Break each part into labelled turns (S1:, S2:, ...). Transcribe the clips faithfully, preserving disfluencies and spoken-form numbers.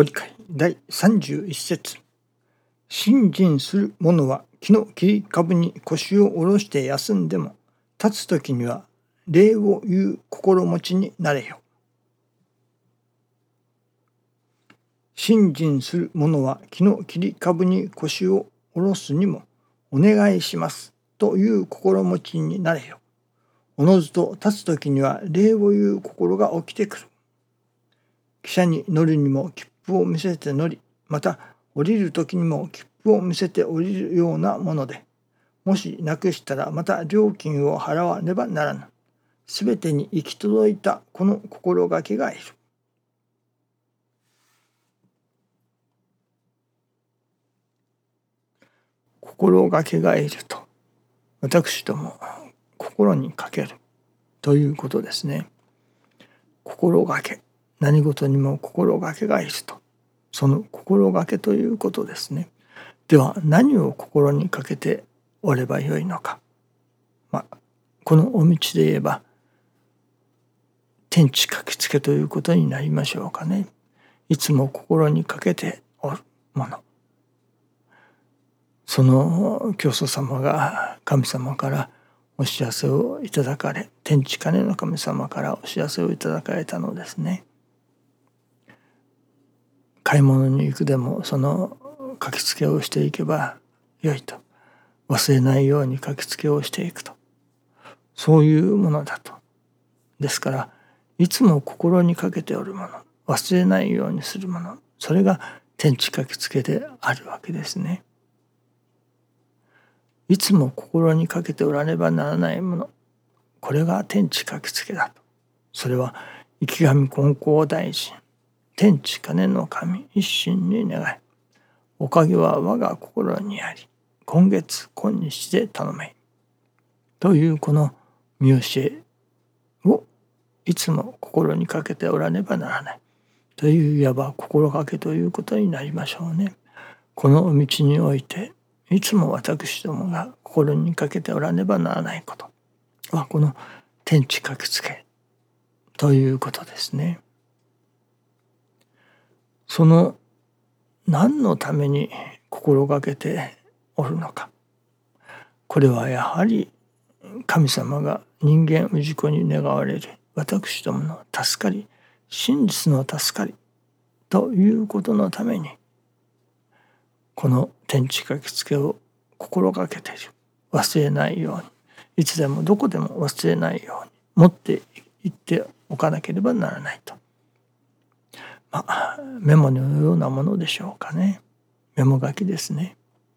S1: ご理解だいさんじゅういっ節。信心する者は木の切り株に腰を下ろして休んでも、立つときには礼を言う心持ちになれよ。信心する者は木の切り株に腰を下ろすにも、お願いしますという心持ちになれよ。おのずと立つときには礼を言う心が起きてくる。汽車に乗るにも切符を見せて乗り、また降りるときにも切符を見せて降りるようなもので、もしなくしたらまた料金を払わねばならぬ。すべてに行き届いたこの心がけがいる。心がけがいると、私ども心にかけるということですね。心がけ、何事にも心がけがいると、その心がけということですね。では何を心にかけておればよいのか。まあ、このお道で言えば天地書きつけということになりましょうかね。いつも心にかけておるもの。その教祖様が神様からお知らせをいただかれ、天地金の神様からお知らせをいただかれたのですね。買い物に行くでもその書きつけをしていけばよいと、忘れないように書きつけをしていくと、そういうものだと。ですからいつも心にかけておるもの、忘れないようにするもの、それが天地書きつけであるわけですね。いつも心にかけておらねばならないもの、これが天地書きつけだと。それは池上金光大臣、天地金の神一心に願い、おかげは我が心にあり、今月今日で頼めというこの見教えをいつも心にかけておらねばならないという、いわば心がけということになりましょうね。この道においていつも私どもが心にかけておらねばならないことは、この天地書きつけということですね。その何のために心がけておるのか。これはやはり神様が人間氏子に願われる私どもの助かり、真実の助かりということのために、この天地書きつけを心がけている。忘れないように、いつでもどこでも忘れないように持っていっておかなければならないと。まあ、メモのようなものでしょうかね。メモ書きですね。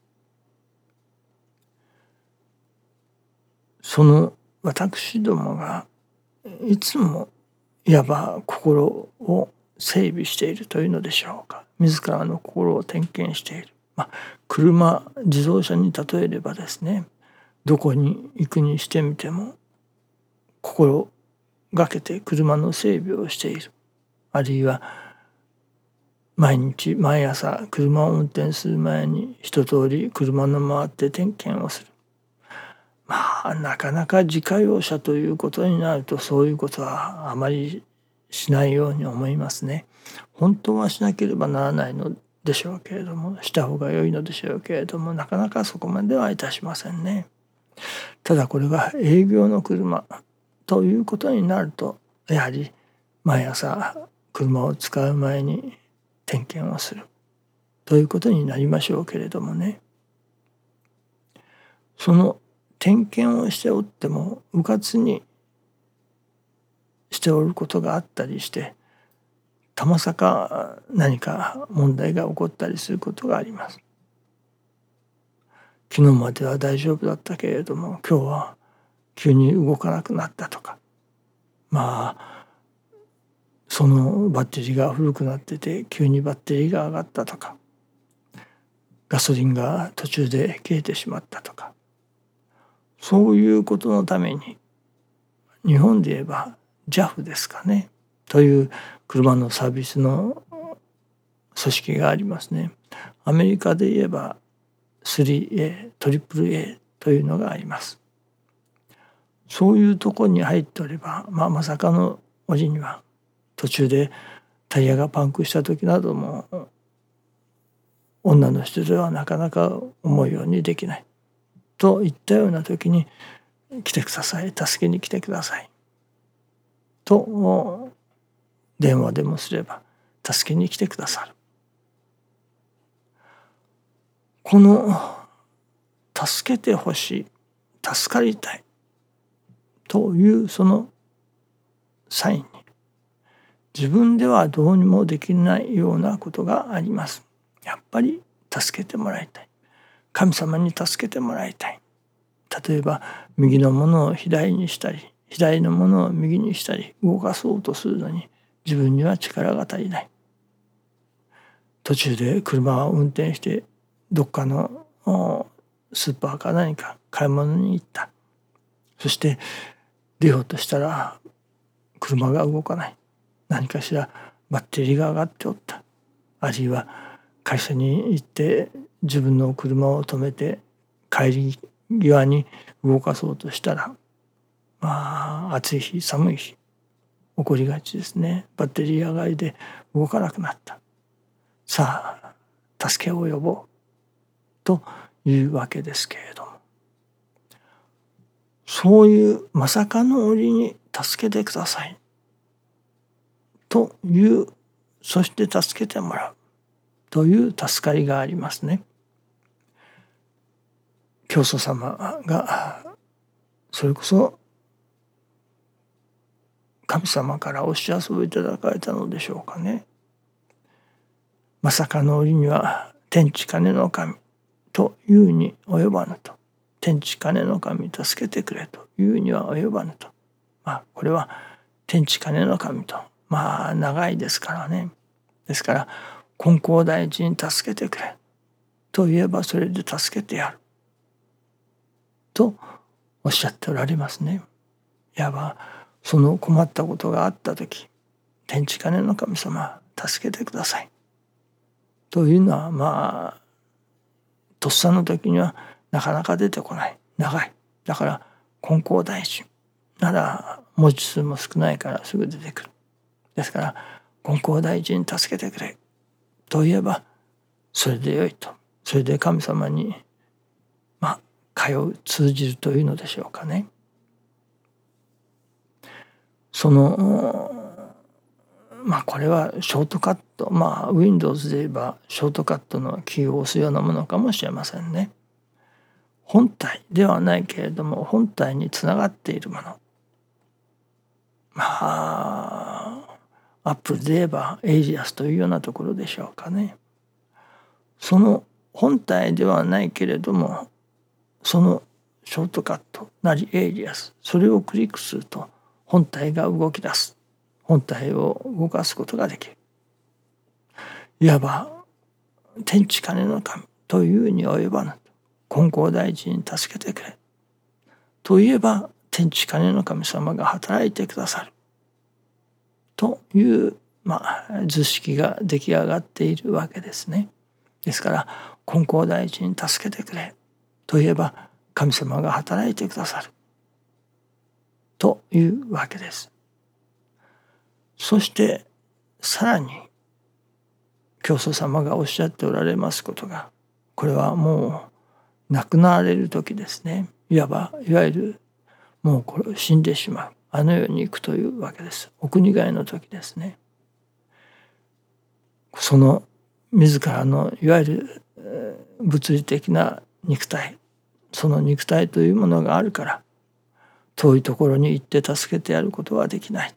S1: その私どもがいつもいわば心を整備しているというのでしょうか。自らの心を点検している。まあ、車、自動車に例えればですね、どこに行くにしてみても心がけて車の整備をしている。あるいは毎日毎朝車を運転する前に一通り車の回って点検をする。まあなかなか自家用車ということになると、そういうことはあまりしないように思いますね。本当はしなければならないのでしょうけれども、した方が良いのでしょうけれども、なかなかそこまではいたしませんね。ただこれが営業の車ということになると、やはり毎朝車を使う前に点検をするということになりましょうけれどもね。その点検をしておってもうかつにしておることがあったりして、たまさか何か問題が起こったりすることがあります。昨日までは大丈夫だったけれども、今日は急に動かなくなったとか、まあそのバッテリーが古くなってて急にバッテリーが上がったとか、ガソリンが途中で消えてしまったとか、そういうことのために日本で言えば ジャフ ですかねという車のサービスの組織がありますね。アメリカで言えば スリーエー、トリプルエー というのがあります。そういうところに入っておれば、まあ、まさかの折には途中でタイヤがパンクした時なども女の人ではなかなか思うようにできないといったような時に来てください、助けに来てくださいと電話でもすれば助けに来てくださる。この助けてほしい、助かりたいというそのサインに自分ではどうにもできないようなことがあります。やっぱり助けてもらいたい、神様に助けてもらいたい。例えば右のものを左にしたり左のものを右にしたり動かそうとするのに自分には力が足りない。途中で車を運転してどっかのスーパーか何か買い物に行った。そして出ようとしたら車が動かない。何かしらバッテリーが上がっておった。あるいは会社に行って自分の車を止めて帰り際に動かそうとしたら、まあ暑い日寒い日起こりがちですね。バッテリー上がりで動かなくなった。さあ助けを呼ぼうというわけですけれども、そういうまさかの折に助けてくださいという、そして助けてもらうという助かりがありますね。教祖様がそれこそ神様からお知らせをいただかれたのでしょうかね。まさかの折には天地金の神というに及ばぬと、天地金の神助けてくれというには及ばぬと、まあこれは天地金の神とまあ長いですからね。ですから金光大地に助けてくれと言えばそれで助けてやるとおっしゃっておられますね。いわばその困ったことがあった時、天地金の神様助けてくださいというのはまあとっさの時にはなかなか出てこない、長い。だから金光大地なら文字数も少ないからすぐ出てくる。ですから金光大地に助けてくれと言えばそれでよいと、それで神様にまあ通う、通じるというのでしょうかね。そのまあこれはショートカット、まあ Windows で言えばショートカットのキーを押すようなものかもしれませんね。本体ではないけれども本体につながっているもの、まあアップルで言えばエイリアスというようなところでしょうかね。その本体ではないけれどもそのショートカットなりエイリアス、それをクリックすると本体が動き出す、本体を動かすことができる。いわば天地金の神というに及ばぬ、金光大地に助けてくれといえば天地金の神様が働いてくださるというまあ図式が出来上がっているわけですね。ですから金光大地に助けてくれといえば神様が働いてくださるというわけです。そしてさらに教祖様がおっしゃっておられますことが、これはもう亡くなられる時ですね。いわばいわゆるもうこれ死んでしまう、あの世に行くというわけです。お国替えの時ですね。その自らのいわゆる物理的な肉体、その肉体というものがあるから遠いところに行って助けてやることはできない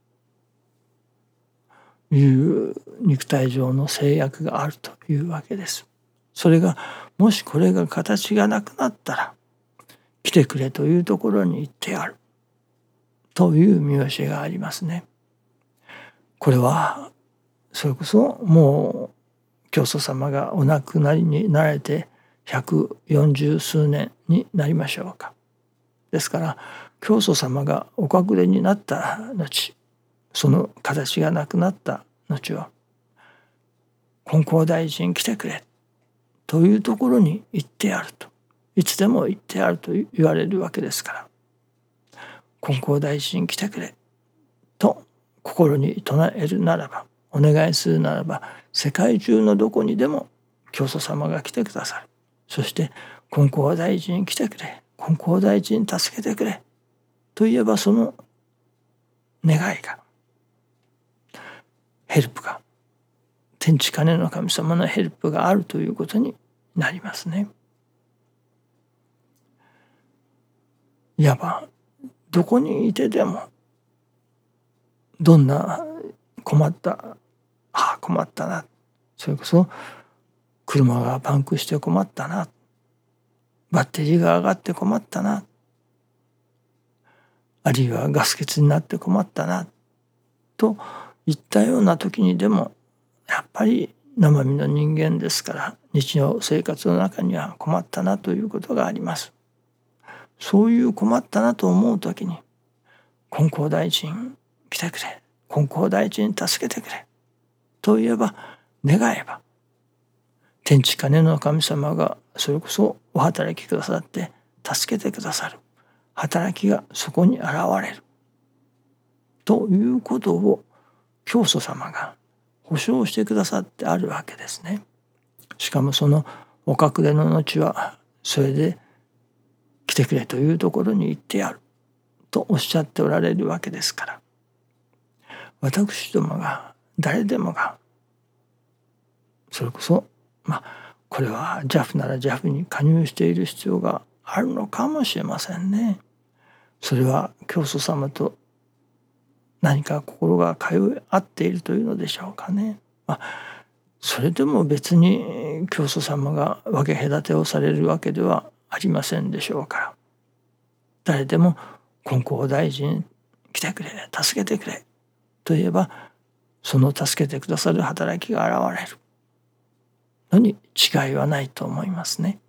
S1: という肉体上の制約があるというわけです。それがもしこれが形がなくなったら来てくれというところに行ってやるという見教えがありますね。これはそれこそもう教祖様がお亡くなりになられて百四十数年になりましょうか。ですから教祖様がお隠れになった後、その形がなくなった後は金光大地に来てくれというところに行ってやると、いつでも行ってやると言われるわけですから、金光大地に来てくれと心に唱えるならばお願いするならば世界中のどこにでも教祖様が来てくださる。そして金光大寺に来てくれ、金光大寺に助けてくれと言えば、その願いが、ヘルプが、天地金の神様のヘルプがあるということになりますね。いわばどこにいてでも、どんな困った、ああ困ったな、それこそ車がパンクして困ったな、バッテリーが上がって困ったな、あるいはガス欠になって困ったなといったような時にでも、やっぱり生身の人間ですから、日常生活の中には困ったなということがあります。そういう困ったなと思う時に、金光大臣来てくれ、金光大臣助けてくれと言えば、願えば、天地金の神様がそれこそお働きくださって助けてくださる働きがそこに現れるということを教祖様が保証してくださってあるわけですね。しかもそのお隠れの後はそれで来てくれというところに行ってやるとおっしゃっておられるわけですから、私どもが誰でもがそれこそまあこれは ジャフ なら ジャフ に加入している必要があるのかもしれませんね。それは教祖様と何か心が通い合っているというのでしょうかね。まあ、それでも別に教祖様が分け隔てをされるわけではありませんでしょうから、誰でも金光大臣来てくれ、助けてくれと言えば、その助けてくださる働きが現れるのに違いはないと思いますね。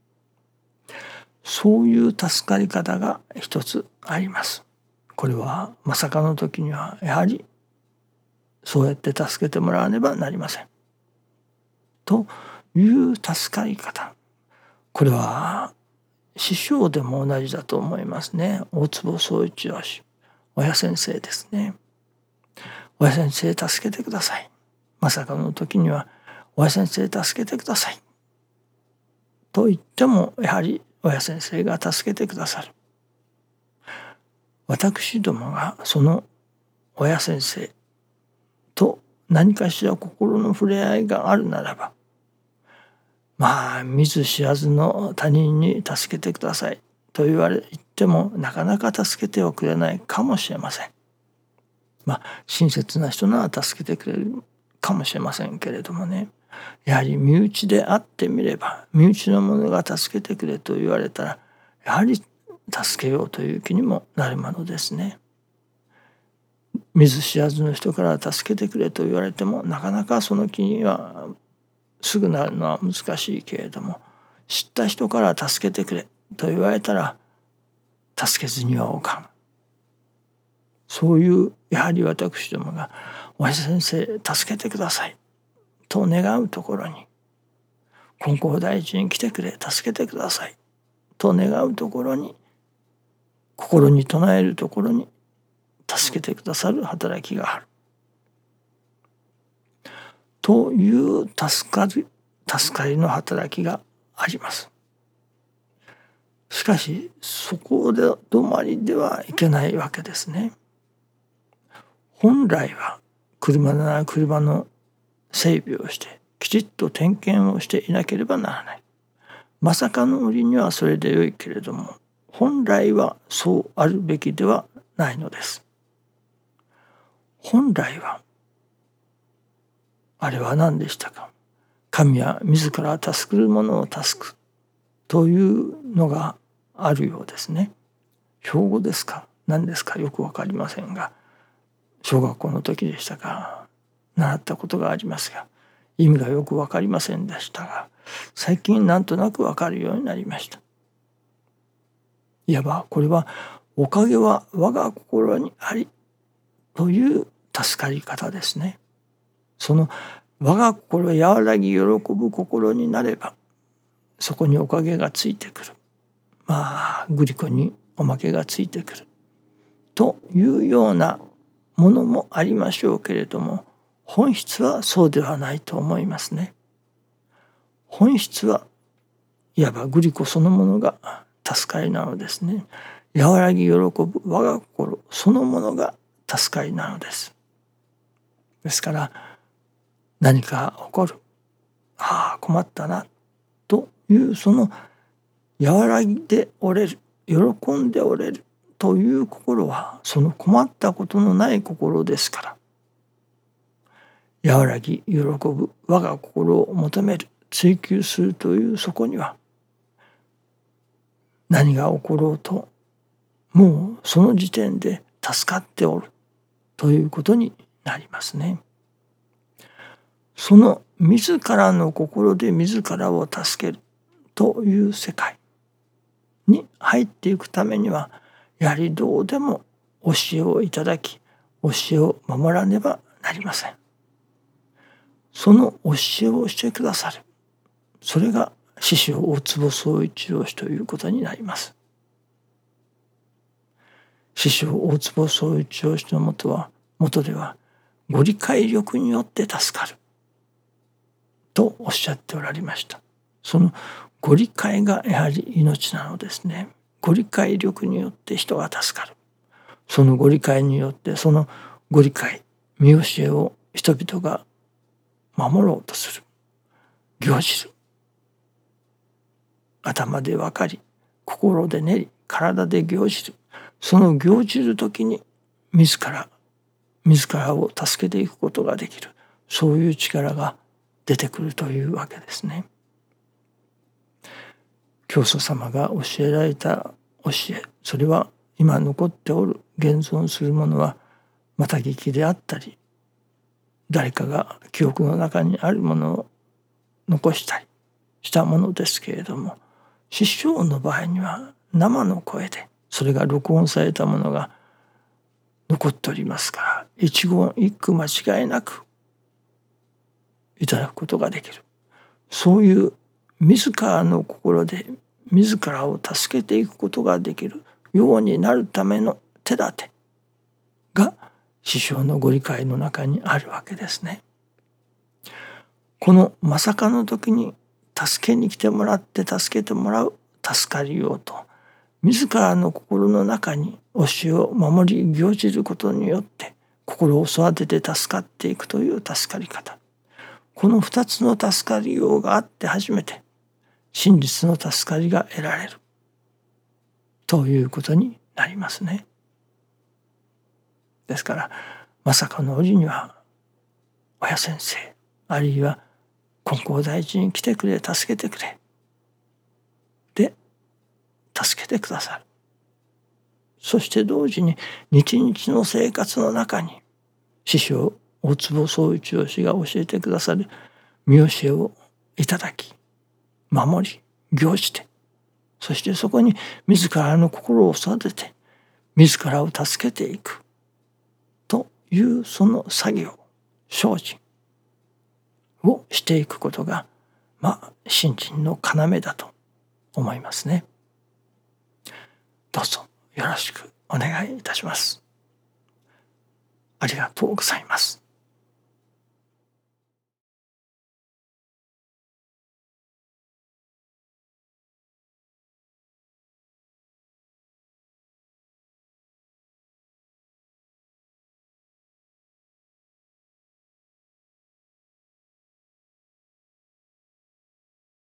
S1: そういう助かり方が一つあります。これはまさかの時にはやはりそうやって助けてもらわねばなりませんという助かり方、これは師匠でも同じだと思いますね。大坪宗一郎氏、親先生ですね。親先生助けてください、まさかの時には親先生助けてくださいと言っても、やはり親先生が助けてくださる。私どもがその親先生と何かしら心の触れ合いがあるならば、まあ見ず知らずの他人に助けてくださいと言われ言ってもなかなか助けてはくれないかもしれません。まあ親切な人なら助けてくれるかもしれませんけれどもね、やはり身内であってみれば、身内の者が助けてくれと言われたら、やはり助けようという気にもなるものですね。見ず知らずの人から助けてくれと言われてもなかなかその気にはすぐなるのは難しいけれども、知った人から助けてくれと言われたら助けずにはおかん。そういうやはり私どもがおや先生助けてくださいと願うところに、金光大臣に来てくれ助けてくださいと願うところに、心に唱えるところに助けてくださる働きがあるという助かり助かりの働きがあります。しかしそこで止まりではいけないわけですね。本来は車なら車の整備をしてきちっと点検をしていなければならない。まさかの折にはそれでよいけれども、本来はそうあるべきではないのです。本来はあれは何でしたか。神は自ら助ける者を助くというのがあるようですね。標語ですか何ですかよくわかりませんが、小学校の時でしたか習ったことがありますが、意味がよくわかりませんでしたが、最近なんとなくわかるようになりました。いわばこれはおかげは我が心にありという助かり方ですね。その我が心和らぎ喜ぶ心になれば、そこにおかげがついてくる。まあグリコにおまけがついてくるというようなものもありましょうけれども、 本質はそうではないと思いますね。本質はいわばグリコそのものが助かりなのですね。和らぎ喜ぶ我が心そのものが助かりなのです。ですから何か起こる、ああ困ったなというその和らぎでおれる、喜んでおれるという心はその困ったことのない心ですから、和らぎ喜ぶ我が心を求める追求するというそこには何が起ころうともうその時点で助かっておるということになりますね。その自らの心で自らを助けるという世界に入っていくためにはやはりどうでも教えをいただき教えを守らねばなりません。その教えをしてくださる、それが師匠大坪宗一郎氏ということになります。師匠大坪宗一郎氏のもとは元ではご理解力によって助かるとおっしゃっておられました。そのご理解がやはり命なのですね。ご理解力によって人が助かる。そのご理解によってそのご理解見教えを人々が守ろうとする、行じる、頭で分かり心で練り体で行じる、その行じる時に自ら自らを助けていくことができる、そういう力が出てくるというわけですね。教祖様が教えられた教え、それは今残っておる現存するものはまた聞きであったり、誰かが記憶の中にあるものを残したりしたものですけれども、師匠の場合には生の声でそれが録音されたものが残っておりますから、一言一句間違いなくいただくことができる。そういう自らの心で自らを助けていくことができるようになるための手立てが師匠のご理解の中にあるわけですね。このまさかの時に助けに来てもらって助けてもらう助かりようと、自らの心の中に教えを守り行じることによって心を育てて助かっていくという助かり方、この二つの助かりようがあって初めて真実の助かりが得られるということになりますね。ですからまさかの折には親先生あるいは金光大寺に来てくれ助けてくれで助けてくださる。そして同時に日々の生活の中に師匠大坪宗一郎氏が教えてくださる見教えをいただき守り行じて、そしてそこに自らの心を育てて自らを助けていくというその作業精進をしていくことがまあ信心の要だと思いますね。どうぞよろしくお願いいたします。ありがとうございます。